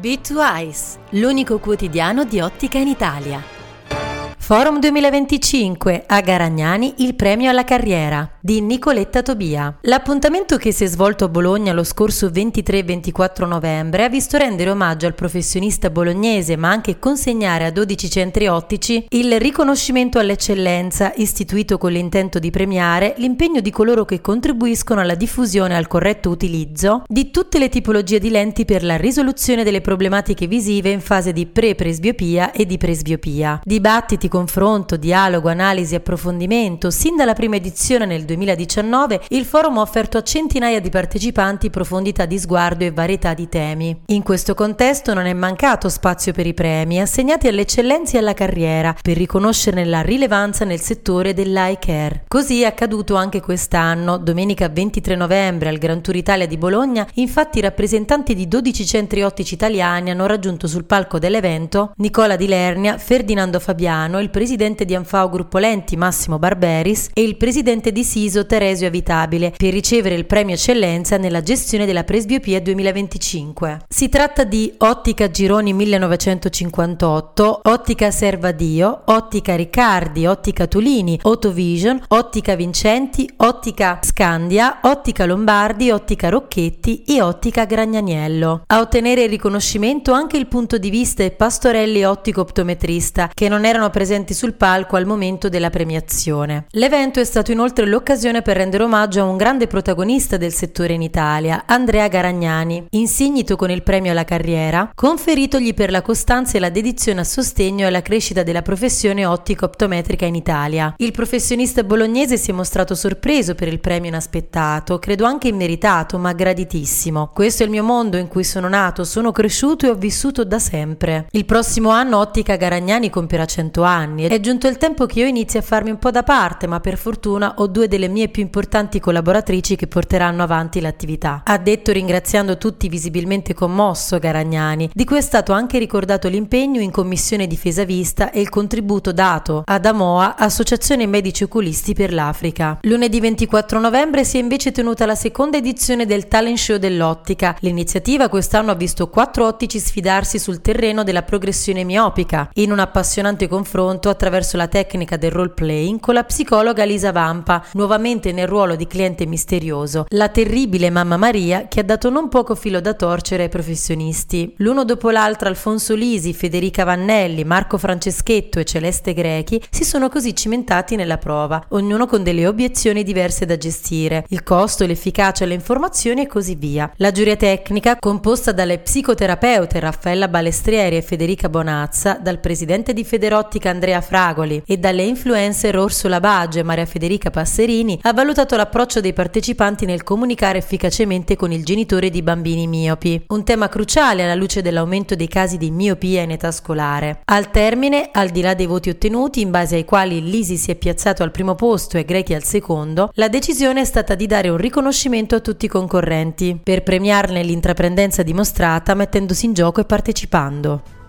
B2Eyes, l'unico quotidiano di ottica in Italia. Forum 2025, a Garagnani il premio alla carriera, di Nicoletta Tobia. L'appuntamento che si è svolto a Bologna lo scorso 23-24 novembre ha visto rendere omaggio al professionista bolognese, ma anche consegnare a 12 centri ottici il riconoscimento all'eccellenza, istituito con l'intento di premiare l'impegno di coloro che contribuiscono alla diffusione e al corretto utilizzo di tutte le tipologie di lenti per la risoluzione delle problematiche visive in fase di pre-presbiopia e di presbiopia. Dibattiti, confronto, dialogo, analisi e approfondimento. Sin dalla prima edizione nel 2019 il forum ha offerto a centinaia di partecipanti profondità di sguardo e varietà di temi. In questo contesto non è mancato spazio per i premi assegnati alle eccellenze e alla carriera per riconoscerne la rilevanza nel settore dell'eye care. Così è accaduto anche quest'anno. Domenica 23 novembre al Grand Tour Italia di Bologna, infatti, i rappresentanti di 12 centri ottici italiani hanno raggiunto sul palco dell'evento Nicola Di Lernia, Ferdinando Fabiano, il presidente di Anfao Gruppo Lenti Massimo Barberis e il presidente di Siso Teresio Avitabile per ricevere il premio eccellenza nella gestione della presbiopia 2025. Si tratta di Ottica Gironi 1958, Ottica Servadio, Ottica Riccardi, Ottica Tulini, Otovision, Ottica Vincenti, Ottica Scandia, Ottica Lombardi, Ottica Rocchetti e Ottica Gragnaniello. A ottenere il riconoscimento anche il punto di vista è Pastorelli ottico optometrista, che non erano presenti sul palco al momento della premiazione. L'evento è stato inoltre l'occasione per rendere omaggio a un grande protagonista del settore in Italia, Andrea Garagnani, insignito con il premio alla carriera, conferitogli per la costanza e la dedizione a sostegno e alla crescita della professione ottico-optometrica in Italia. Il professionista bolognese si è mostrato sorpreso per il premio inaspettato, credo anche immeritato, ma graditissimo. Questo è il mio mondo in cui sono nato, sono cresciuto e ho vissuto da sempre. Il prossimo anno Ottica Garagnani compierà 100 anni. È giunto il tempo che io inizi a farmi un po' da parte, ma per fortuna ho due delle mie più importanti collaboratrici che porteranno avanti l'attività. Ha detto, ringraziando tutti, visibilmente commosso Garagnani, di cui è stato anche ricordato l'impegno in Commissione Difesa Vista e il contributo dato ad AMOA, Associazione Medici Oculisti per l'Africa. Lunedì 24 novembre si è invece tenuta la seconda edizione del Talent Show dell'ottica. L'iniziativa quest'anno ha visto 4 ottici sfidarsi sul terreno della progressione miopica in un appassionante confronto attraverso la tecnica del role playing con la psicologa Lisa Vampa, nuovamente nel ruolo di cliente misterioso, la terribile mamma Maria che ha dato non poco filo da torcere ai professionisti. L'uno dopo l'altro Alfonso Lisi, Federica Vannelli, Marco Franceschetto e Celeste Grechi si sono così cimentati nella prova, ognuno con delle obiezioni diverse da gestire, il costo, l'efficacia, le informazioni e così via. La giuria tecnica, composta dalle psicoterapeute Raffaella Balestrieri e Federica Bonazza, dal presidente di Federottica Andrea Fragoli e dalle influencer Orsola Baggio e Maria Federica Passerini, ha valutato l'approccio dei partecipanti nel comunicare efficacemente con il genitore di bambini miopi, un tema cruciale alla luce dell'aumento dei casi di miopia in età scolare. Al termine, al di là dei voti ottenuti, in base ai quali Lisi si è piazzato al primo posto e Grechi al secondo, la decisione è stata di dare un riconoscimento a tutti i concorrenti, per premiarne l'intraprendenza dimostrata mettendosi in gioco e partecipando.